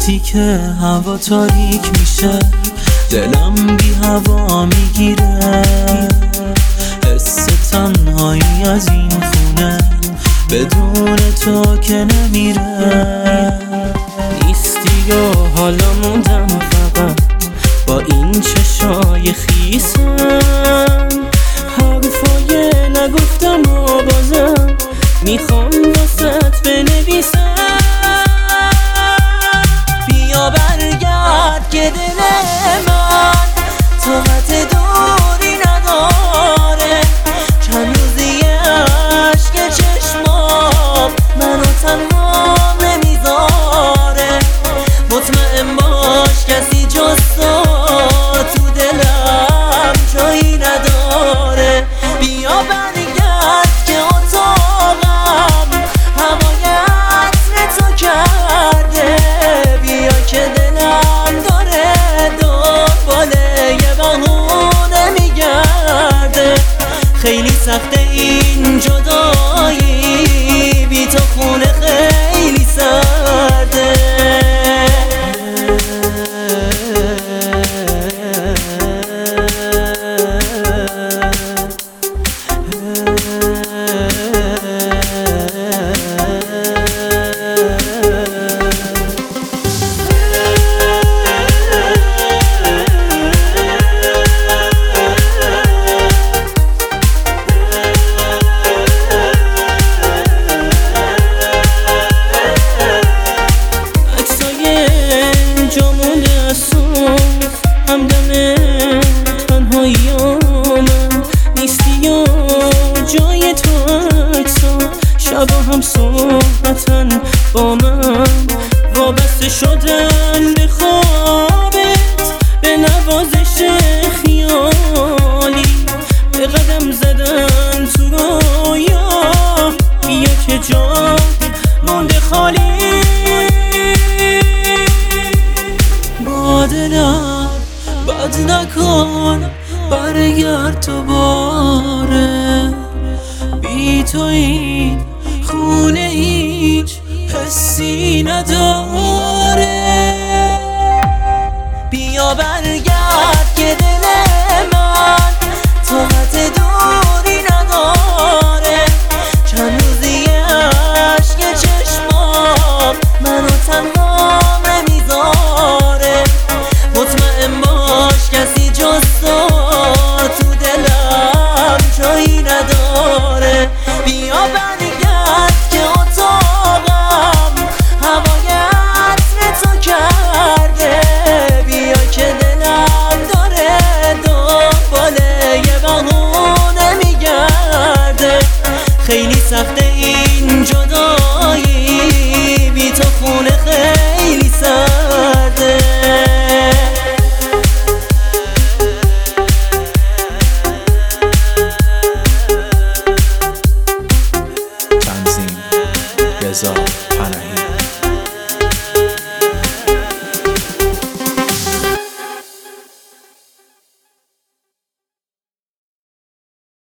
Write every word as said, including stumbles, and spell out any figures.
وقتی که هوا تاریک میشه دلم بی هوا میگیره، حس تنهایی از این خونه بدون تو که نمیره. نیستی و حالا موندم فقط با این چشای خیسم، حرفای نگفتم و بازم میخوام واسط بنویسم. بیا برگرد که دل من طاقت دوری نداره، چند روزی عشق چشمام منو تنها نمیذاره. مطمئن باش کسی جز تو تو دلم جایی نداره. بیا برگرد که اتاقم هوای عطر تو کرده، بیا که دلم داره دنبال یه بهونه میگرده. خیلی سخته این جدایی، بی تو خونه خیلی سرده. همدم تنهاییامم نیستی و جای تو عکسا شبا هم صحبتن با من، وابسته شدن به خوابت به نوازش خیالی، به قدم زدن تو رویا. بیا که جا مونده خالی، با دلم بد نکن برگرد تو باره، بی تو این